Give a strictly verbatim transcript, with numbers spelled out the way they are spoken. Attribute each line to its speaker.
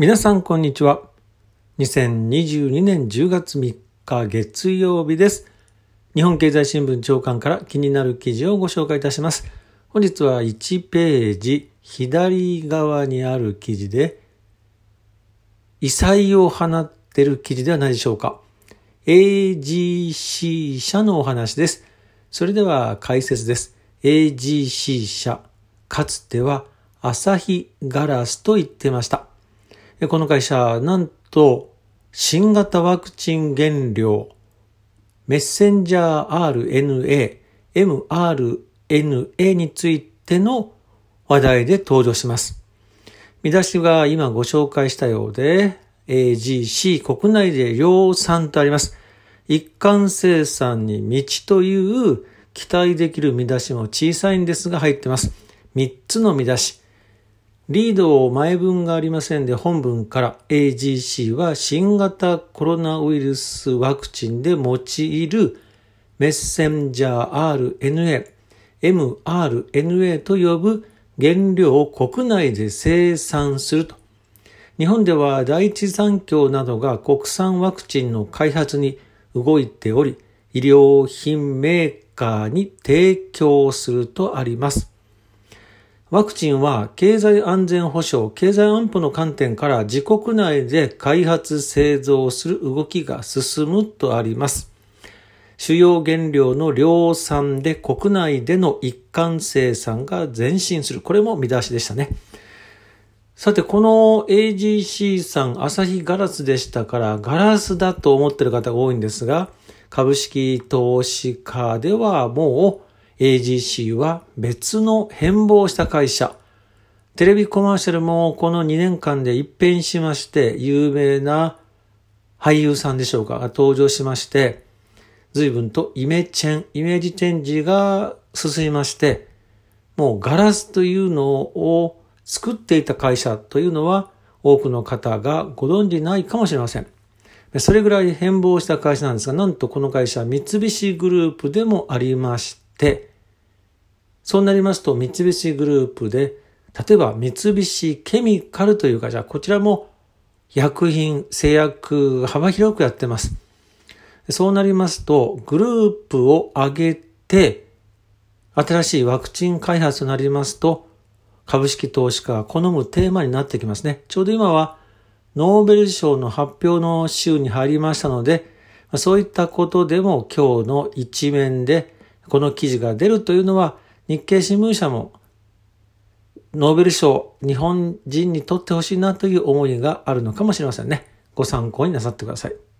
Speaker 1: 皆さんこんにちは。にせんにじゅうにねんじゅうがつみっか月曜日です。日本経済新聞長官から気になる記事をご紹介いたします。本日はいちページ左側にある記事で異彩を放っている記事ではないでしょうか。エージーシー 社のお話です。それでは解説です。エージーシー 社、かつてはアサヒガラスと言ってました。この会社、なんと新型ワクチン原料、メッセンジャー アールエヌエー、エムアールエヌエー についての話題で登場します。見出しが今ご紹介したようで、エージーシー 国内で量産とあります。一貫生産に道という期待できる見出しも小さいんですが入ってます。みっつの見出し。リード前文がありませんで本文から エージーシー は新型コロナウイルスワクチンで用いるメッセンジャー アールエヌエー、エムアールエヌエー と呼ぶ原料を国内で生産すると。日本では第一三共などが国産ワクチンの開発に動いており、医療品メーカーに提供するとあります。ワクチンは経済安全保障、経済安保の観点から自国内で開発製造する動きが進むとあります。主要原料の量産で国内での一貫生産が前進する。これも見出しでしたね。さて、この エージーシー さん、アサヒガラスでしたから、ガラスだと思っている方が多いんですが、株式投資家ではもう、エージーシー は別の変貌した会社。テレビコマーシャルもこのにねんかんで一変しまして、有名な俳優さんでしょうかが登場しまして、随分とイメチェン、イメージチェンジが進みまして、もうガラスというのを作っていた会社というのは多くの方がご存じないかもしれません。それぐらい変貌した会社なんですが、なんとこの会社三菱グループでもありまして、そうなりますと三菱グループで、例えば三菱ケミカルという会社、こちらも薬品、製薬幅広くやってます。そうなりますと、グループを挙げて、新しいワクチン開発となりますと、株式投資家が好むテーマになってきますね。ちょうど今はノーベル賞の発表の週に入りましたので、そういったことでも今日の一面でこの記事が出るというのは、日経新聞社もノーベル賞日本人にとってほしいなという思いがあるのかもしれませんね。ご参考になさってください。